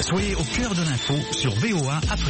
Soyez au cœur de l'info sur VOA Afrique.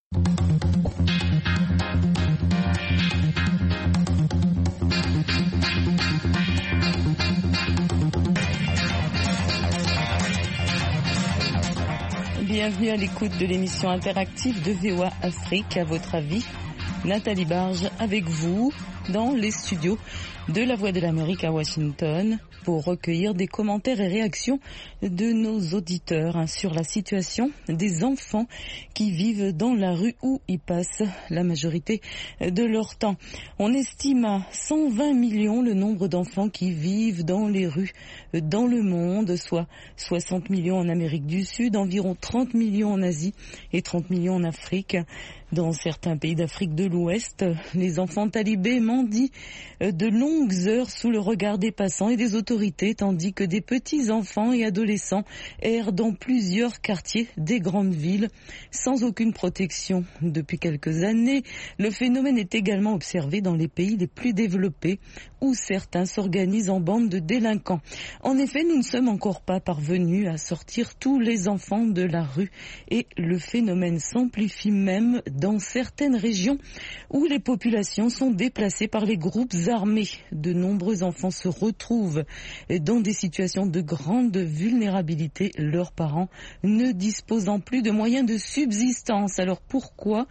Bienvenue à l'écoute de l'émission interactive de VOA Afrique. À votre avis, Nathalie Barge avec vous dans les studios de La Voix de l'Amérique à Washington pour recueillir des commentaires et réactions de nos auditeurs sur la situation des enfants qui vivent dans la rue où ils passent la majorité de leur temps. On estime à 120 millions le nombre d'enfants qui vivent dans les rues dans le monde, soit 60 millions en Amérique du Sud, environ 30 millions en Asie et 30 millions en Afrique. Dans certains pays d'Afrique de l'Ouest, les enfants talibés mendient de longues heures sous le regard des passants et des autorités, tandis que des petits enfants et adolescents errent dans plusieurs quartiers des grandes villes sans aucune protection. Depuis quelques années, le phénomène est également observé dans les pays les plus développés où certains s'organisent en bandes de délinquants. En effet, nous ne sommes encore pas parvenus à sortir tous les enfants de la rue et le phénomène s'amplifie même dans certaines régions où les populations sont déplacées par les groupes armés. De nombreux enfants se retrouvent dans des situations de grande vulnérabilité, leurs parents ne disposant plus de moyens de subsistance. Alors pourquoi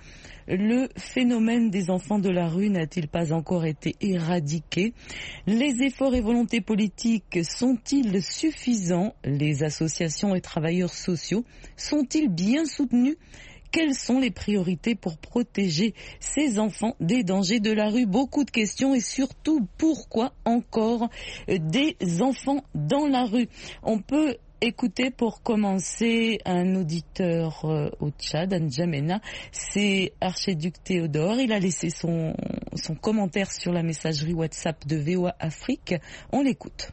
le phénomène des enfants de la rue n'a-t-il pas encore été éradiqué? Les efforts et volontés politiques sont-ils suffisants? Les associations et travailleurs sociaux sont-ils bien soutenus? Quelles sont les priorités pour protéger ces enfants des dangers de la rue? Beaucoup de questions et surtout, pourquoi encore des enfants dans la rue? On peut écouter pour commencer un auditeur au Tchad, à N'Djamena, c'est Archiduc Théodore. Il a laissé son commentaire sur la messagerie WhatsApp de VOA Afrique. On l'écoute.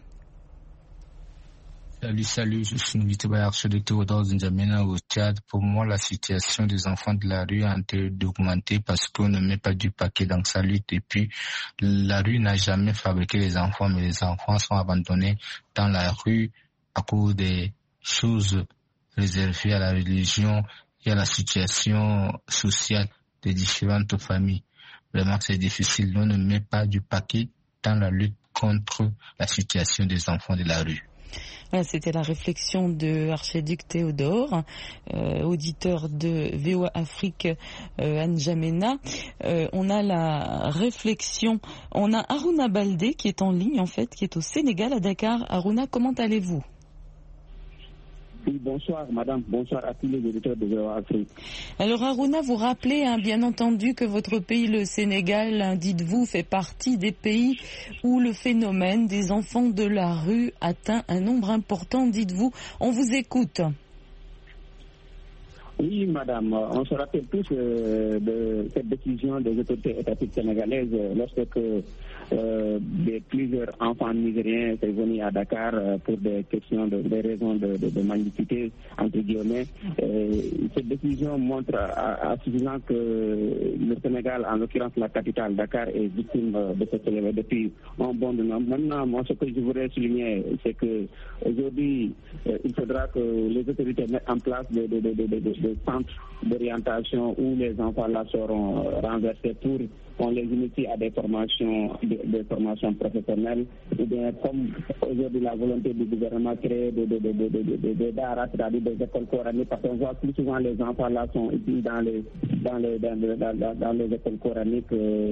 Salut, je suis invité par Archiduc Théodore N'Djamena au Tchad. Pour moi, la situation des enfants de la rue a été d'augmenter parce qu'on ne met pas du paquet dans sa lutte. Et puis, la rue n'a jamais fabriqué les enfants, mais les enfants sont abandonnés dans la rue à cause des choses réservées à la religion et à la situation sociale des différentes familles. Vraiment, c'est difficile. On ne met pas du paquet dans la lutte contre la situation des enfants de la rue. C'était la réflexion de Archiduc Théodore, auditeur de VOA Afrique à N'Djamena. On a la réflexion, on a Aruna Baldé qui est en ligne en fait, qui est au Sénégal à Dakar. Aruna, comment allez-vous? Oui, bonsoir madame, bonsoir à tous les auditeurs de VOA Afrique. Alors Aruna, vous rappelez bien entendu que votre pays, le Sénégal, dites-vous, fait partie des pays où le phénomène des enfants de la rue atteint un nombre important, dites-vous. On vous écoute. Oui, madame, on se rappelle tous de cette décision des autorités étatiques sénégalaises lorsque plusieurs enfants nigériens sont venus à Dakar pour des raisons de mendicité, entre guillemets. Cette décision montre à suffisant que le Sénégal, en l'occurrence la capitale Dakar, est victime de ce phénomène depuis un bon moment. Maintenant, moi, ce que je voudrais souligner, c'est que aujourd'hui, il faudra que les autorités mettent en place des centres d'orientation où les enfants là seront renversés pour qu'on les initie à des formations professionnelles, ou bien comme aujourd'hui la volonté du gouvernement créer des daras, c'est-à-dire des écoles coraniques, parce qu'on voit plus souvent les enfants là sont ici dans les écoles coraniques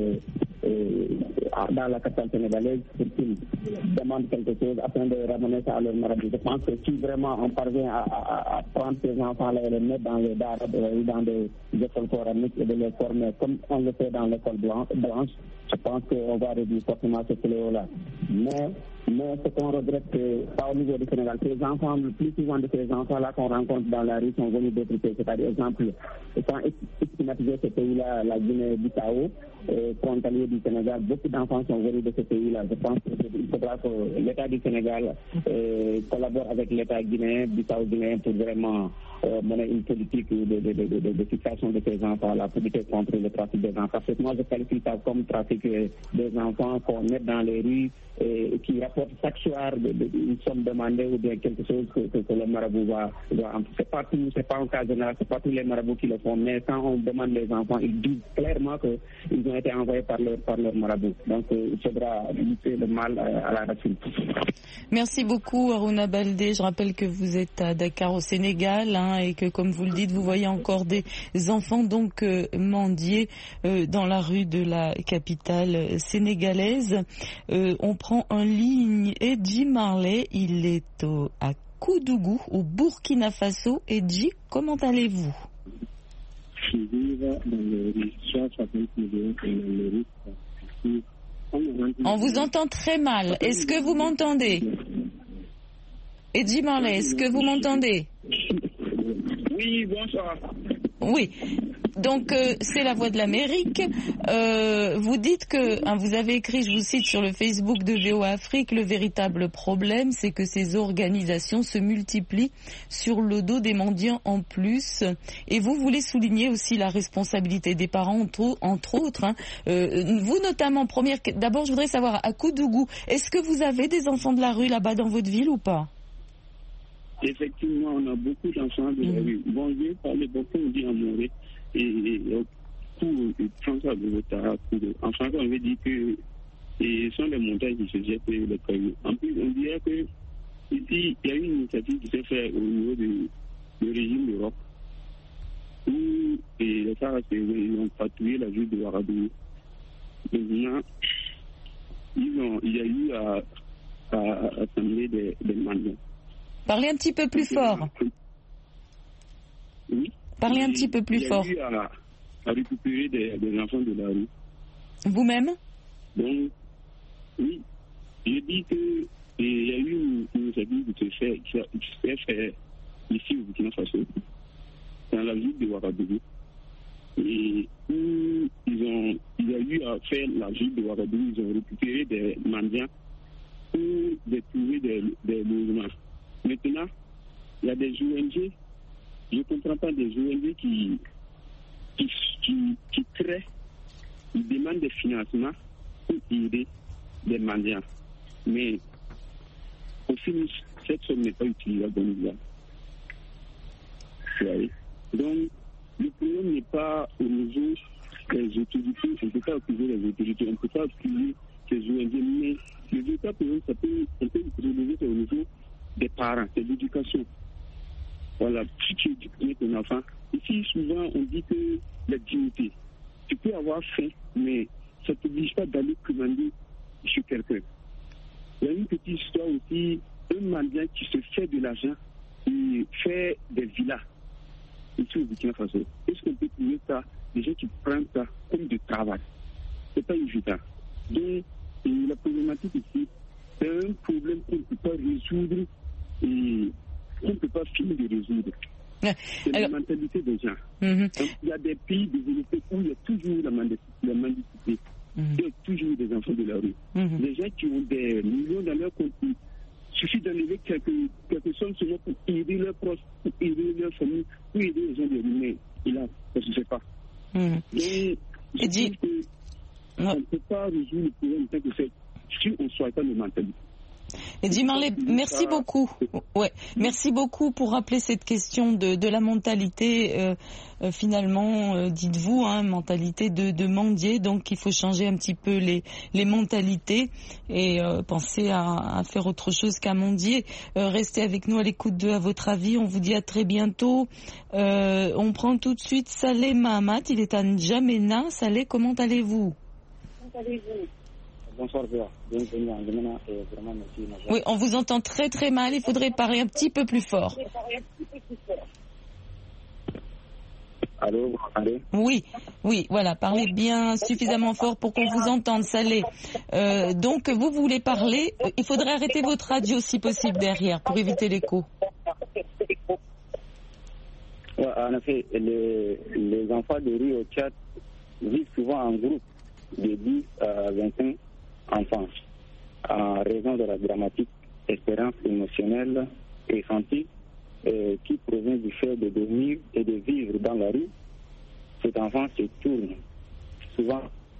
dans la capitale sénégalaise pour qu'ils demandent quelque chose afin de ramener ça à leur maladie. Je pense que si vraiment on parvient à prendre ces enfants-là et les mettre dans les daras, dans des écoles coraniques et de les former comme on le fait dans l'école blanche, je pense qu'on va réduire forcément ce fléau-là. Mais ce qu'on regrette, c'est pas au niveau du Sénégal. Ces enfants, le plus souvent de ces enfants-là qu'on rencontre dans la rue sont venus d'autres pays. C'est-à-dire, exemple, sans stigmatiser ce pays-là, la Guinée-Bissau, frontalier du Sénégal, beaucoup d'enfants sont venus de ce pays-là. Je pense qu'il faudra que l'État du Sénégal collabore avec l'État guinéen, Bissau-Guinéen pour vraiment mener une politique de fixation de ces enfants-là pour lutter contre le trafic des enfants. Parce que moi, je qualifie ça comme trafic des enfants qu'on met dans les rues et qui rapportent chaque soir une somme demandée ou bien quelque chose que le marabout va. C'est pas tout, c'est pas un cas général, c'est pas tous les marabouts qui le font, mais quand on demande les enfants, ils disent clairement qu'ils ont été envoyés par leur marabout. Donc, il faudra lutter le mal à la racine. Merci beaucoup, Harouna Baldé. Je rappelle que vous êtes à Dakar, au Sénégal, et que, comme vous le dites, vous voyez encore des enfants donc mendier dans la rue de la capitale sénégalaise. On prend en ligne Edji Marley. Il est à Koudougou, au Burkina Faso. Edji, comment allez-vous? On vous entend très mal. Est-ce que vous m'entendez? Edji Marley, est-ce que vous m'entendez? Oui, bonsoir. Oui. Donc, c'est la Voix de l'Amérique. Vous dites que, vous avez écrit, je vous cite sur le Facebook de VOA Afrique, le véritable problème, c'est que ces organisations se multiplient sur le dos des mendiants en plus. Et vous voulez souligner aussi la responsabilité des parents, entre autres. Vous notamment, d'abord, je voudrais savoir, à Koudougou, est-ce que vous avez des enfants de la rue là-bas dans votre ville ou pas? Effectivement, on a beaucoup d'enfants de la rue. Bon, je vais parler beaucoup, on dit en Morée. Et pour François de l'État, en français, on veut dire que ce sont les montagnes qui se jettent les cailloux. En plus, on dirait que ici, il y a une initiative qui s'est faite au niveau du régime d'Europe où les Sarrasés ils ont patrouillé la ville de Ouagadougou. Maintenant, il y a eu à assembler des mendiants. Parlez un petit peu plus fort. Oui. Parlez un petit peu plus fort. Il y a eu à récupérer des enfants de la rue. Vous-même? Donc, oui. Je dis qu'il y a eu une initiative qui s'est faite ici au Burkina Faso, dans la ville de Ouagadougou. Et où il y a eu à faire la ville de Ouagadougou, ils ont récupéré des mendiants pour trouver des logements. Maintenant, il y a des ONG, je ne comprends pas des ONG qui créent, ils demandent des financements pour aider des mendiants. Mais au final, cette somme n'est pas utilisable dans le Donc, le problème n'est pas au niveau des autorités, on ne peut pas accuser les autorités, on ne peut pas accuser ces ONG, mais le véritable problème, ça peut relever au niveau des parents, de l'éducation. Voilà, si tu éduques ton enfant, ici souvent on dit que la dignité, tu peux avoir faim, mais ça ne t'oblige pas d'aller commander chez quelqu'un. Il y a une petite histoire aussi, un mendiant qui se fait de l'argent et fait des villas ici au Burkina Faso. Est-ce qu'on peut trouver ça, des gens qui prennent ça comme du travail? C'est pas évident. Donc, la problématique ici, c'est un problème qu'on ne peut pas résoudre et on ne peut pas finir de résoudre. C'est la mentalité des gens. Donc, il y a des pays développés où il y a toujours la mendicité. Il y a toujours des enfants de la rue. Des gens qui ont des millions dans leur compte. Il suffit d'enlever quelques sommes seulement pour aider leurs proches, pour aider leur famille, pour aider les gens de rue. Mais il a, ça ne se fait pas. Donc, je pense qu'on ne peut pas résoudre le problème tant que c'est si on ne soit pas de mentalité. Edji Marley, merci beaucoup. Ouais, merci beaucoup pour rappeler cette question de la mentalité. Finalement, dites-vous, mentalité de mendier. Donc, il faut changer un petit peu les mentalités et penser à faire autre chose qu'à mendier. Restez avec nous à l'écoute de À votre avis. On vous dit à très bientôt. On prend tout de suite Saleh Mahamat. Il est à N'Djamena. Saleh, comment allez-vous? Bonsoir, bienvenue à N'Djamena et vraiment merci. Oui, on vous entend très très mal, il faudrait parler un petit peu plus fort. Allô, allô? Oui, voilà, parlez bien suffisamment fort pour qu'on vous entende, Saleh. Donc, vous voulez parler, il faudrait arrêter votre radio si possible derrière pour éviter l'écho. Ouais, en effet, les enfants de rue au Tchad vivent souvent en groupe de 10 à 25 enfants, en raison de la dramatique expérience émotionnelle et sentie qui provient du fait de dormir et de vivre dans la rue, cet enfant se tourne souvent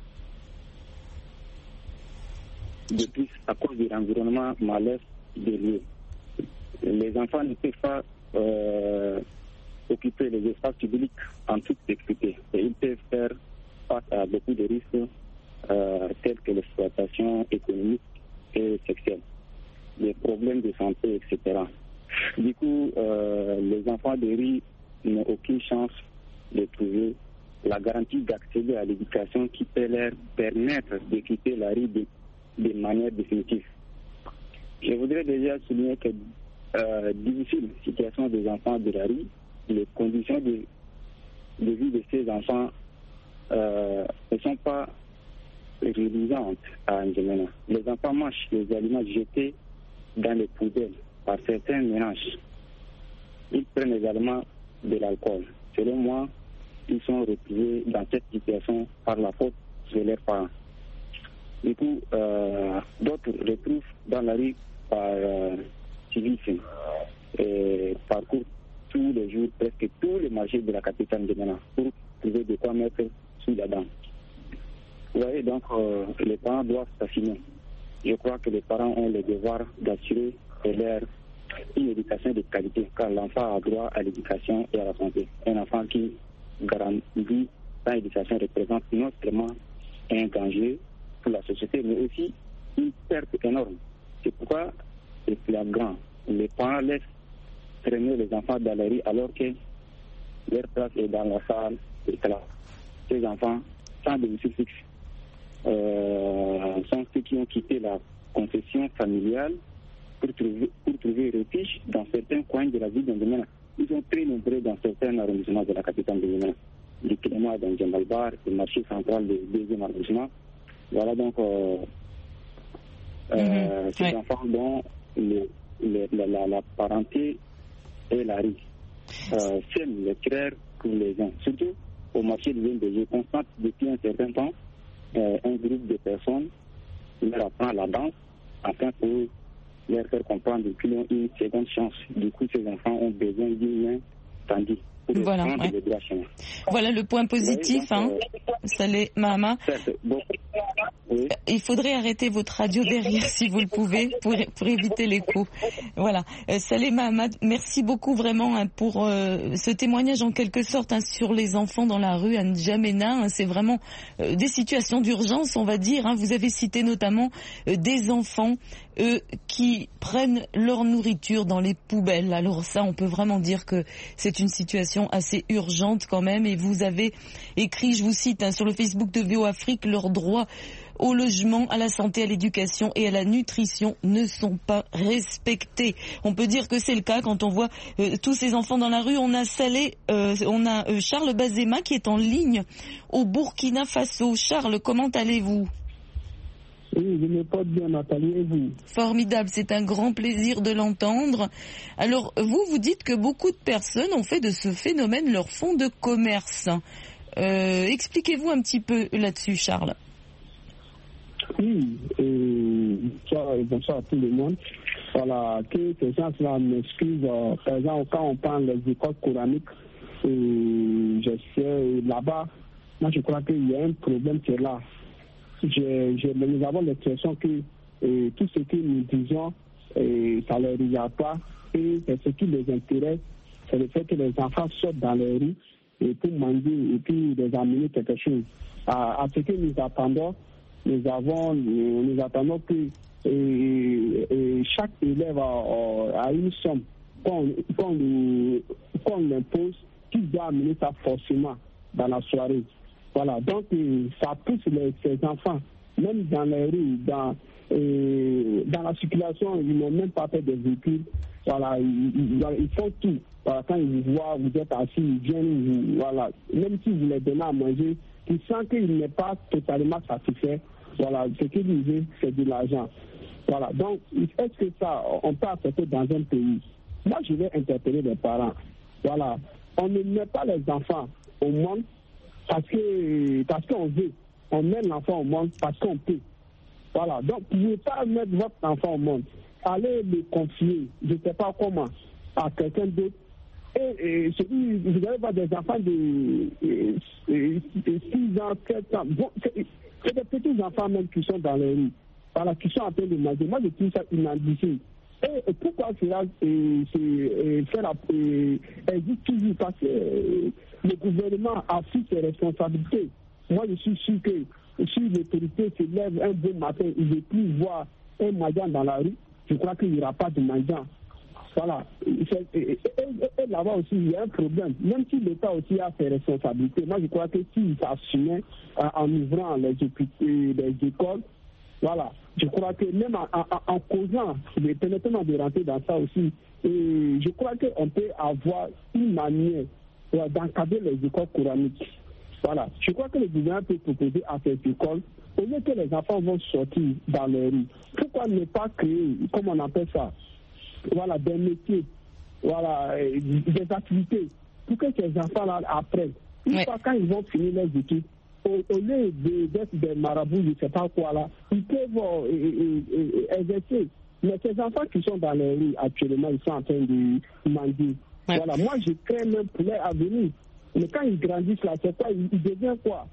de plus à cause de l'environnement malaise de lieu. Les enfants ne peuvent pas occuper les espaces publics en toute sécurité et ils peuvent faire face à beaucoup de risques tels que l'exploitation économique et sexuelle, des problèmes de santé, etc. Du coup, les enfants de rue n'ont aucune chance de trouver la garantie d'accéder à l'éducation qui peut leur permettre de quitter la rue de manière définitive. Je voudrais déjà souligner que difficile situation des enfants de la rue, les conditions de vie de ces enfants ne sont pas réalisantes à N'Djamena. Les enfants mangent les aliments jetés dans les poubelles par certains ménages. Ils prennent également de l'alcool. Selon moi, ils sont retrouvés dans cette situation par la faute de leurs parents. Du coup, d'autres retrouvent dans la rue par civisme et parcourent tous les jours, presque tous les marchés de la capitale N'Djamena pour trouver de quoi mettre sous la dent. Vous voyez, donc, les parents doivent s'affiner. Je crois que les parents ont le devoir d'assurer une éducation de qualité, car l'enfant a droit à l'éducation et à la santé. Un enfant qui grandit sans éducation représente non seulement un danger pour la société, mais aussi une perte énorme. C'est pourquoi c'est flagrant. Les parents laissent traîner les enfants dans la rue alors que leur place est dans la salle de classe. Ces enfants, sans domicile fixe, sont ceux qui ont quitté la confession familiale pour trouver refuge dans certains coins de la ville d'Ndjamena. Ils sont très nombreux dans certains arrondissements de la capitale d'Ndjamena, du climat d'Ndjamalbar, le marché central du 2e arrondissement. Voilà donc ces enfants dont la parenté est la rue. Sème les frères pour les uns. Surtout au marché de l'INDG, je constate depuis un certain temps un groupe de personnes leur apprend la danse afin pour leur faire comprendre qu'ils ont une seconde chance. Du coup, ces enfants ont besoin d'une main tendue. Voilà, voilà le point positif, Saleh Mahama. Oui. Il faudrait arrêter votre radio derrière si vous le pouvez pour éviter l'écho. Voilà. Saleh Mahama, merci beaucoup vraiment pour ce témoignage en quelque sorte sur les enfants dans la rue à N'Djamena. C'est vraiment des situations d'urgence, on va dire. Vous avez cité notamment des enfants qui prennent leur nourriture dans les poubelles. Alors ça, on peut vraiment dire que c'est une situation assez urgente quand même. Et vous avez écrit, je vous cite, sur le Facebook de VO Afrique, leurs droits au logement, à la santé, à l'éducation et à la nutrition ne sont pas respectés. On peut dire que c'est le cas quand on voit tous ces enfants dans la rue. On a Charles Bazema qui est en ligne au Burkina Faso. Charles, comment allez-vous ? Oui, je me porte bien, Nathalie, et vous ? Formidable, c'est un grand plaisir de l'entendre. Alors, vous dites que beaucoup de personnes ont fait de ce phénomène leur fonds de commerce. Expliquez-vous un petit peu là-dessus, Charles. Oui, bonsoir à tout le monde. Voilà, que ces gens-là m'excusent. Par exemple, quand on parle des écoles coraniques, je sais, là-bas, moi je crois qu'il y a un problème qui est là. Nous avons l'expression que tout ce que nous disons, ça ne les regarde pas. Et ce qui les intéresse, c'est le fait que les enfants sortent dans les rues pour manger et puis les amener quelque chose. À ce que nous attendons, nous attendons que chaque élève a une somme qu'on l'impose, qu'il doit amener ça forcément dans la soirée. Voilà, donc ça pousse ces enfants, même dans les rues, dans la circulation, ils n'ont même pas fait de véhicules. Voilà, ils font tout. Voilà, quand ils vous voient, vous êtes assis, ils viennent, voilà, même si vous les donnez à manger, ils sentent qu'il n'est pas totalement satisfait. Voilà, ce qu'ils disent, c'est de l'argent. Voilà, donc, est-ce que ça, on peut accepter dans un pays? Moi, je vais interpeller les parents. Voilà, on ne met pas les enfants au monde parce qu'on veut. On met l'enfant au monde parce qu'on peut. Voilà, donc, vous ne pouvez pas mettre votre enfant au monde. Allez le confier, je ne sais pas comment. à quelqu'un d'autre. Et vous allez voir des enfants de 6 ans, 7 ans. Bon, c'est des petits enfants même qui sont dans les rues, voilà, qui sont en train de manger. Moi, je trouve ça inadmissible. Et pourquoi cela existe toujours? Parce que le gouvernement a pris ses responsabilités. Moi, je suis sûr que si l'autorité se lève un beau matin, il ne veut plus voir un mendiant dans la rue, je crois qu'il n'y aura pas de mendiant. Voilà. Et là-bas aussi, il y a un problème. Même si l'État aussi a ses responsabilités, moi je crois que s'il s'assumait en ouvrant les écoles, voilà, je crois que même en causant, permettez-moi de rentrer dans ça aussi, et je crois qu'on peut avoir une manière d'encadrer les écoles coraniques. Voilà. Je crois que le gouvernement peut proposer à ces écoles, au lieu que les enfants vont sortir dans les rues, pourquoi ne pas créer, comme on appelle ça, voilà, des métiers, voilà, des activités, pour que ces enfants-là apprennent. Une fois quand ils vont finir leurs études, au lieu d'être des marabouts, je ne sais pas quoi là, ils peuvent exercer. Mais ces enfants qui sont dans les rues actuellement, ils sont en train de mendier. Ouais. Voilà, moi je crains même pour leur avenir. Mais quand ils grandissent là, c'est quoi? Ils deviennent quoi?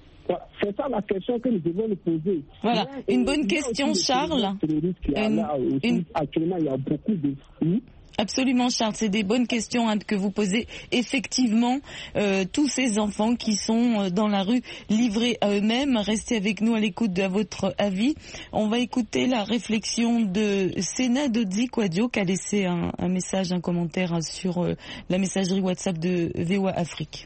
C'est ça la question que nous devons nous poser. Voilà, une bonne question, Charles. Actuellement, il y a beaucoup de... Absolument, Charles, c'est des bonnes questions que vous posez. Effectivement, tous ces enfants qui sont dans la rue, livrés à eux-mêmes, restez avec nous à l'écoute de votre avis. On va écouter la réflexion de Sena Dodzi Kwadio qui a laissé un message, un commentaire sur la messagerie WhatsApp de VOA Afrique.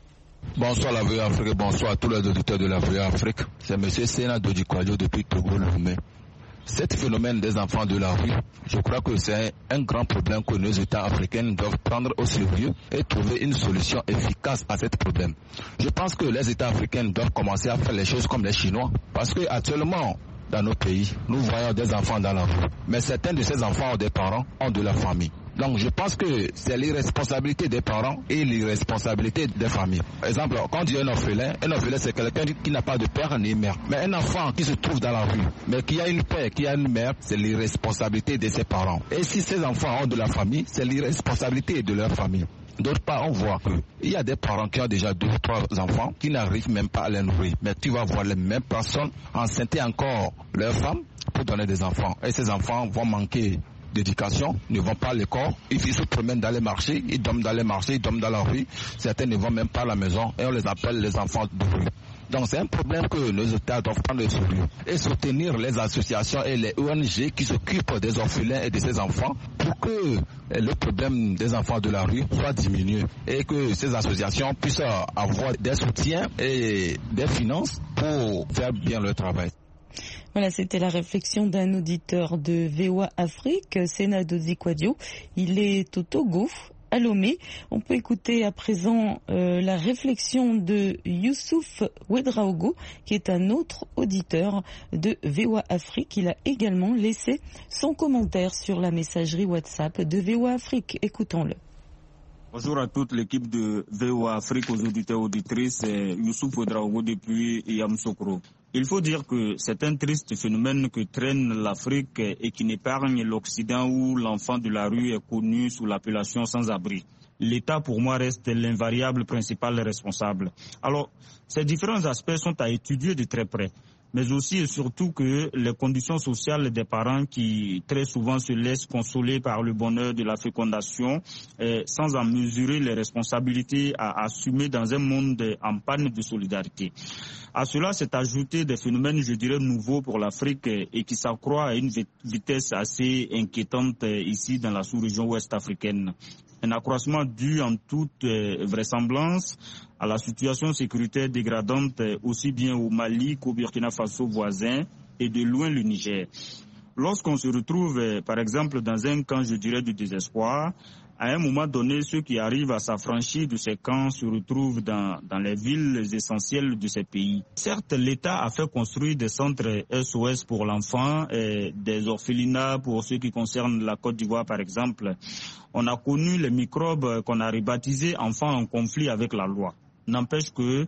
Bonsoir la VOA Afrique, bonsoir à tous les auditeurs de la VOA Afrique. C'est M. Sena Dodzi Kwadio depuis Togo-Lomé. Cet phénomène des enfants de la rue, je crois que c'est un grand problème que nos États africains doivent prendre au sérieux et trouver une solution efficace à ce problème. Je pense que les États africains doivent commencer à faire les choses comme les Chinois, parce que actuellement, dans nos pays, nous voyons des enfants dans la rue. Mais certains de ces enfants ont des parents, ont de la famille. Donc je pense que c'est l'irresponsabilité des parents et l'irresponsabilité des familles. Par exemple, quand on dit un orphelin c'est quelqu'un qui n'a pas de père ni mère. Mais un enfant qui se trouve dans la rue, mais qui a une père, qui a une mère, c'est l'irresponsabilité de ses parents. Et si ces enfants ont de la famille, c'est l'irresponsabilité de leur famille. D'autre part, on voit qu'il y a des parents qui ont déjà 2 ou 3 enfants qui n'arrivent même pas à les nourrir. Mais tu vas voir les mêmes personnes enceinter encore leurs femmes pour donner des enfants. Et ces enfants vont manquer d'éducation, ne vont pas à l'école, ils se promènent dans les marchés, ils dorment dans les marchés, ils dorment dans la rue, certains ne vont même pas à la maison et on les appelle les enfants de rue. Donc c'est un problème que nos États doivent prendre au sérieux et soutenir les associations et les ONG qui s'occupent des orphelins et de ces enfants pour que le problème des enfants de la rue soit diminué et que ces associations puissent avoir des soutiens et des finances pour faire bien leur travail. Voilà, c'était la réflexion d'un auditeur de VOA Afrique, Sena Dodzi Kwadio. Il est au Togo, à Lomé. On peut écouter à présent la réflexion de Youssouf Ouedraogo, qui est un autre auditeur de VOA Afrique. Il a également laissé son commentaire sur la messagerie WhatsApp de VOA Afrique. Écoutons-le. Bonjour à toute l'équipe de VOA Afrique, aux auditeurs et auditrices. C'est Youssouf Ouedraogo depuis Yamoussoukro. Il faut dire que c'est un triste phénomène que traîne l'Afrique et qui n'épargne l'Occident où l'enfant de la rue est connu sous l'appellation sans-abri. L'État, pour moi, reste l'invariable principal responsable. Alors, ces différents aspects sont à étudier de très près, mais aussi et surtout que les conditions sociales des parents qui très souvent se laissent consoler par le bonheur de la fécondation sans en mesurer les responsabilités à assumer dans un monde en panne de solidarité. À cela s'est ajouté des phénomènes, je dirais, nouveaux pour l'Afrique et qui s'accroît à une vitesse assez inquiétante ici dans la sous-région ouest africaine. Un accroissement dû en toute vraisemblance à la situation sécuritaire dégradante aussi bien au Mali qu'au Burkina Faso voisin et de loin le Niger. Lorsqu'on se retrouve, par exemple, dans un camp, je dirais, du désespoir, à un moment donné, ceux qui arrivent à s'affranchir de ces camps se retrouvent dans les villes essentielles de ces pays. Certes, l'État a fait construire des centres SOS pour l'enfant, des orphelinats pour ceux qui concernent la Côte d'Ivoire, par exemple. On a connu les microbes qu'on a rebaptisés enfants en conflit avec la loi. N'empêche que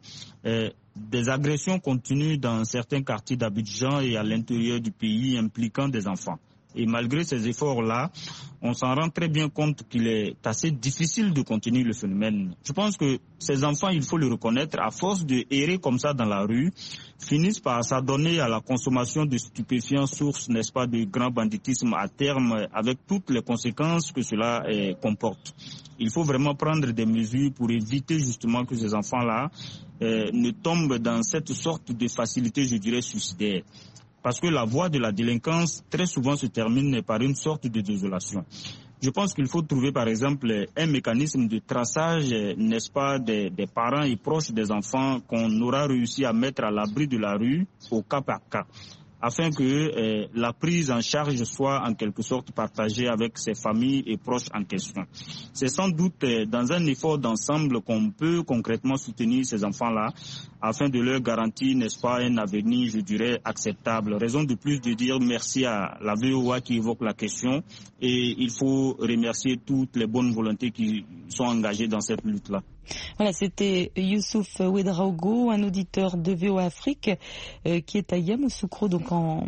des agressions continuent dans certains quartiers d'Abidjan et à l'intérieur du pays impliquant des enfants. Et malgré ces efforts-là, on s'en rend très bien compte qu'il est assez difficile de contenir le phénomène. Je pense que ces enfants, il faut le reconnaître, à force de errer comme ça dans la rue, finissent par s'adonner à la consommation de stupéfiants, source, n'est-ce pas, de grand banditisme à terme, avec toutes les conséquences que cela comporte. Il faut vraiment prendre des mesures pour éviter justement que ces enfants-là ne tombent dans cette sorte de facilité, je dirais, suicidaire. Parce que la voie de la délinquance, très souvent, se termine par une sorte de désolation. Je pense qu'il faut trouver, par exemple, un mécanisme de traçage, n'est-ce pas, des parents et proches des enfants qu'on aura réussi à mettre à l'abri de la rue au cas par cas, afin que la prise en charge soit en quelque sorte partagée avec ses familles et proches en question. C'est sans doute dans un effort d'ensemble qu'on peut concrètement soutenir ces enfants-là, afin de leur garantir, n'est-ce pas, un avenir, je dirais, acceptable. Raison de plus de dire merci à la VOA qui évoque la question, et il faut remercier toutes les bonnes volontés qui sont engagées dans cette lutte-là. Voilà, c'était Youssouf Ouedraogo, un auditeur de VOA Afrique qui est à Yamoussoukro, donc en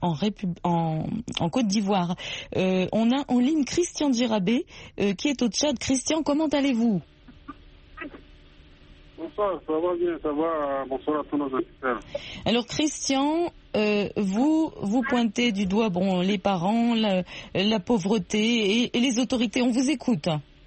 Côte d'Ivoire. On a en ligne Christian Djirabé qui est au Tchad. Christian, comment allez-vous? Bonsoir, ça va bien, ça va. Bonsoir à tous nos auditeurs. Alors Christian, vous pointez du doigt les parents, la pauvreté et les autorités. On vous écoute.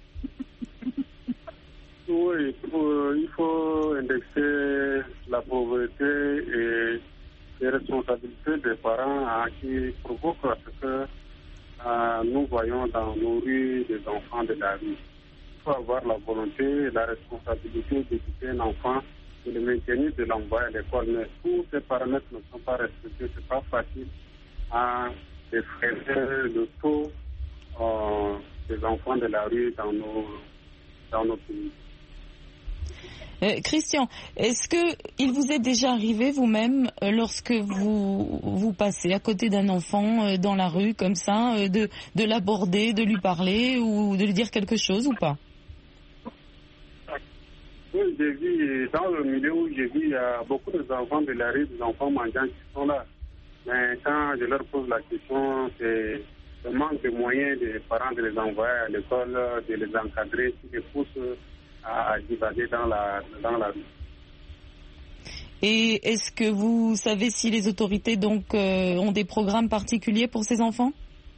Oui, il faut indexer la pauvreté et les responsabilités des parents qui provoquent ce que nous voyons dans nos rues des enfants de la rue. Il faut avoir la volonté et la responsabilité d'éduquer un enfant et de le maintenir, de l'envoyer à l'école. Mais tous ces paramètres ne sont pas respectés. Ce n'est pas facile de freiner le taux des enfants de la rue dans nos pays. Christian, est-ce que il vous est déjà arrivé vous-même, lorsque vous passez à côté d'un enfant dans la rue comme ça, de l'aborder, de lui parler ou de lui dire quelque chose ou pas? Oui, j'ai vu dans le milieu où j'ai vu, il y a beaucoup d'enfants de la rue, des enfants mendiants qui sont là. Mais quand je leur pose la question, c'est le manque de moyens des parents de les envoyer à l'école, de les encadrer, qui les pousse à divaguer dans la rue. Et est-ce que vous savez si les autorités donc ont des programmes particuliers pour ces enfants?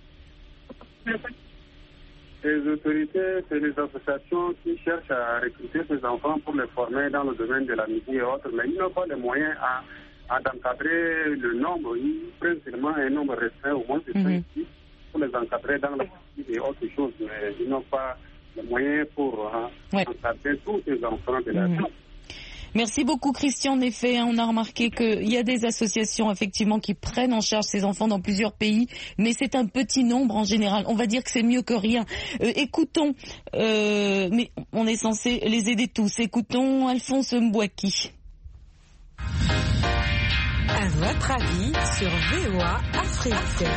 Les autorités, c'est les associations qui cherchent à recruter ces enfants pour les former dans le domaine de la musique et autres, mais ils n'ont pas les moyens d'encadrer le nombre. Ils prennent seulement un nombre restreint, au moins de 5 pour les encadrer dans la musique et autres choses, mais ils n'ont pas les moyens pour encadrer tous ces enfants de la rue. Merci beaucoup Christian. En effet, on a remarqué qu'il y a des associations effectivement qui prennent en charge ces enfants dans plusieurs pays, mais c'est un petit nombre en général. On va dire que c'est mieux que rien. Écoutons, mais on est censé les aider tous. Écoutons Alphonse Mbouaki. À votre avis sur VOA Afrique.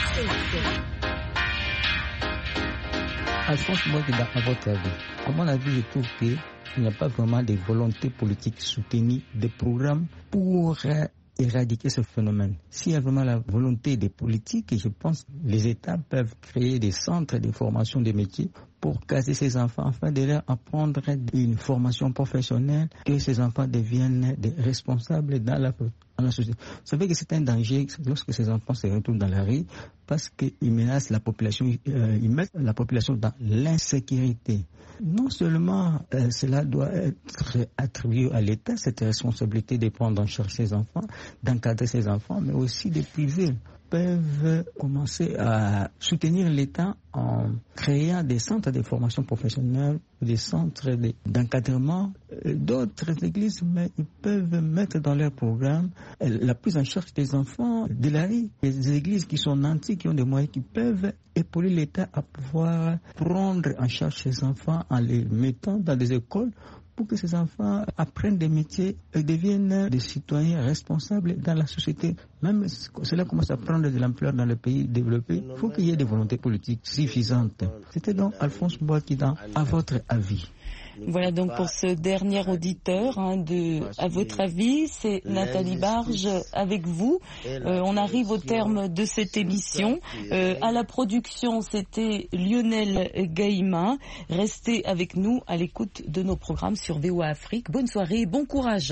Alphonse Mbouaki, à votre avis, à mon avis, je trouve qu'il n'y a pas vraiment de volonté politique soutenue, des programmes pour éradiquer ce phénomène. S'il y a vraiment la volonté des politiques, je pense que les États peuvent créer des centres de formation des métiers pour caser ces enfants afin de leur apprendre une formation professionnelle, que ces enfants deviennent des responsables dans la société. Vous savez que c'est un danger lorsque ces enfants se retrouvent dans la rue parce qu'ils menacent la population, ils mettent la population dans l'insécurité. Non seulement cela doit être attribué à l'État, cette responsabilité de prendre en charge ces enfants, d'encadrer ces enfants, mais aussi des privés peuvent commencer à soutenir l'État en créant des centres de formation professionnelle, des centres d'encadrement. D'autres églises, mais ils peuvent mettre dans leur programme la prise en charge des enfants de la rue. Les églises qui sont nantis, qui ont des moyens, qui peuvent épauler l'État à pouvoir prendre en charge ces enfants en les mettant dans des écoles pour que ces enfants apprennent des métiers et deviennent des citoyens responsables dans la société. Même cela commence à prendre de l'ampleur dans les pays développés, il faut qu'il y ait des volontés politiques suffisantes. C'était donc Alphonse Mbouaki à votre avis. Voilà donc pour ce dernier auditeur. À votre avis, c'est Nathalie Barge avec vous. On arrive au terme de cette émission. À la production, c'était Lionel Gaïma. Restez avec nous à l'écoute de nos programmes sur VOA Afrique. Bonne soirée et bon courage.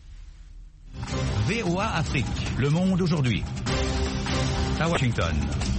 VOA Afrique, le monde aujourd'hui. À Washington.